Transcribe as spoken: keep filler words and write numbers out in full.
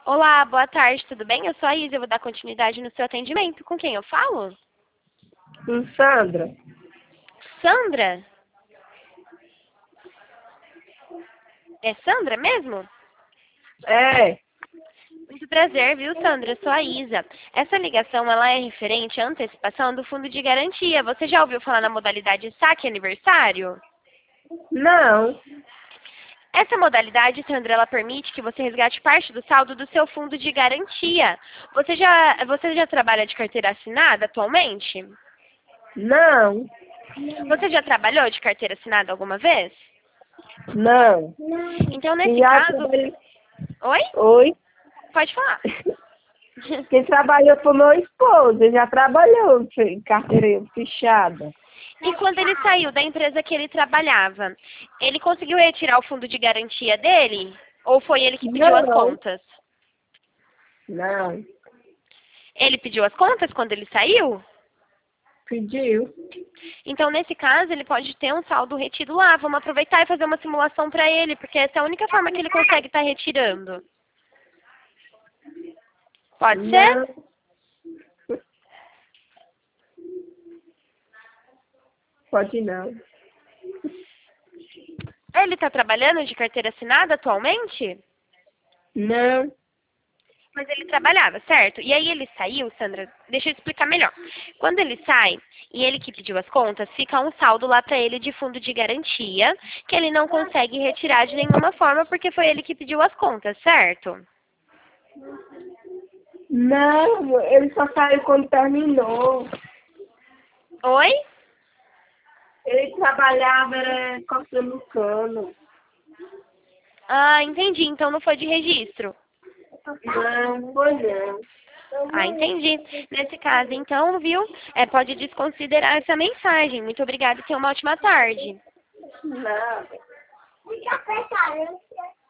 Olá, boa tarde, tudo bem? Eu sou a Isa, eu vou dar continuidade no seu atendimento. Com quem eu falo? Com Sandra? Sandra? É Sandra mesmo? É. Muito prazer, viu, Sandra? Eu sou a Isa. Essa ligação, ela é referente à antecipação do fundo de garantia. Você já ouviu falar na modalidade saque aniversário? Não. Essa modalidade, Sandra, ela permite que você resgate parte do saldo do seu fundo de garantia. Você já, você já trabalha de carteira assinada atualmente? Não. Você já trabalhou de carteira assinada alguma vez? Não. Então, Quem nesse já caso... trabalhou... Oi? Oi? Pode falar. Quem trabalhou foi meu esposo. Ele já trabalhou em carteira fechada. E quando ele saiu da empresa que ele trabalhava, ele conseguiu retirar o fundo de garantia dele? Ou foi ele que pediu as Não. contas? Não. Ele pediu as contas quando ele saiu? Pediu. Então, nesse caso, ele pode ter um saldo retido lá. Vamos aproveitar e fazer uma simulação para ele, porque essa é a única forma que ele consegue estar retirando. Pode ser? Não. Pode não. Ele está trabalhando de carteira assinada atualmente? Não. Mas ele trabalhava, certo? E aí ele saiu, Sandra, deixa eu explicar melhor. Quando ele sai, e ele que pediu as contas, fica um saldo lá para ele de fundo de garantia, que ele não consegue retirar de nenhuma forma, porque foi ele que pediu as contas, certo? Não. Ele só saiu quando terminou. Oi? Ele trabalhava era cortando cano. Ah, entendi. Então não foi de registro. Não, foi não. Ah, entendi. Nesse caso, então, viu? É, pode desconsiderar essa mensagem. Muito obrigada e tenha uma ótima tarde. Nada.